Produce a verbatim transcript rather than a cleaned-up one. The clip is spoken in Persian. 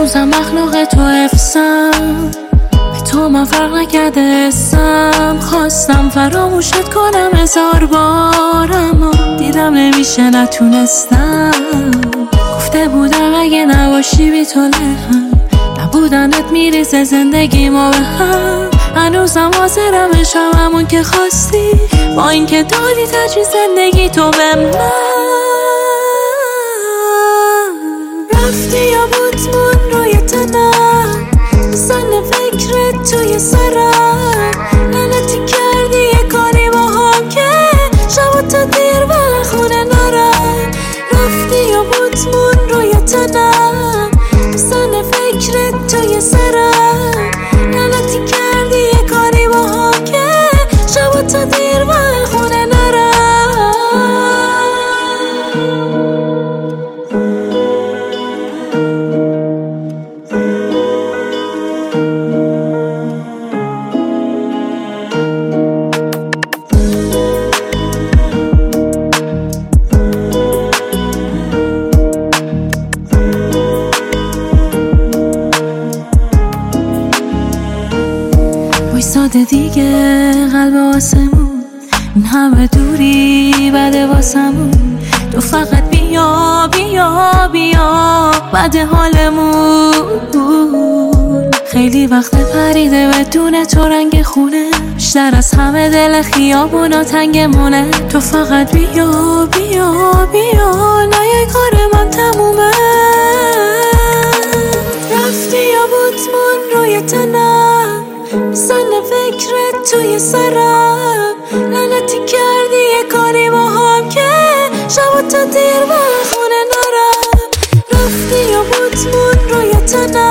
هنوزم مخلوق تو حفظم، به تو من فرق نکرده اسم. خواستم فراموشت کنم هزار بار، اما دیدم نمیشه نتونستم. گفته بودم اگه نباشی بی تو لهم، نبودنت میریزه زندگی ما به هم. هنوزم حاضرم بشم همون که خواستی، با اینکه دادی تجویز زندگی تو به من. رفتی یا بودمون روی تنم، زن فکرت توی سرم. لعنتی کردی یه کاری با هم که شب تا دیر و خونه نرم. رفتی یا بودمون روی تنم، زن فکرت توی سرم. لعنتی کردی یه کاری با هم که شب تا دیر و خونه نرم. وایساده دیگه قلب آسمون، این همه دوری بده واسمون. تو فقط بیا بیا بیا بده حالمون. خیلی وقت پریده بدون تو رنگ خونه، بیشتر از همه دل خیابونا تنگمونه. تو فقط بیا بیا بیا نیای کار من تمومه. رفتی یا بودمون روی تنم، زن فکرت توی سرم. لعنتی کردی یه کاری با هم که شب تا دیر و خونه نرم. رفتی یا بودمون روی تنم،